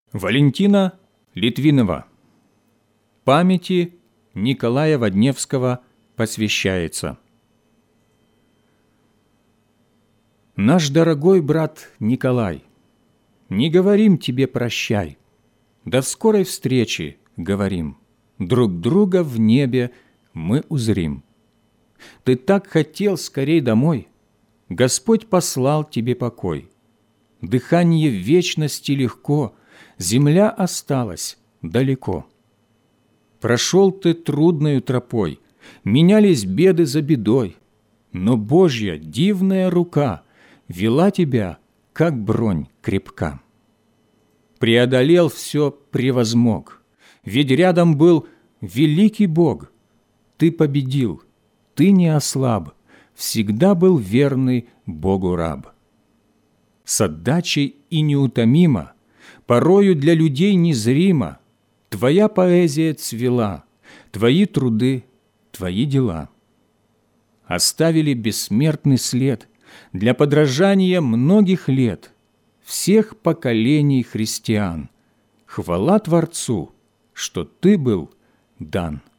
Валентина Литвинова. Памяти Николая Водневского посвящается. Наш дорогой брат Николай, не говорим тебе прощай, до скорой встречи говорим, друг друга в небе мы узрим. Ты так хотел скорей домой, Господь послал тебе покой. Дыхание вечности легко, земля осталась далеко. Прошел ты трудною тропой, менялись беды за бедой, но Божья дивная рука вела тебя, как бронь крепка. Преодолел все, превозмог, ведь рядом был великий Бог. Ты победил, ты не ослаб, всегда был верный Богу раб. С отдачей и неутомимо, порою для людей незримо, твоя поэзия цвела, твои труды, твои дела оставили бессмертный след для подражания многих лет, всех поколений христиан. Хвала Творцу, что ты был дан.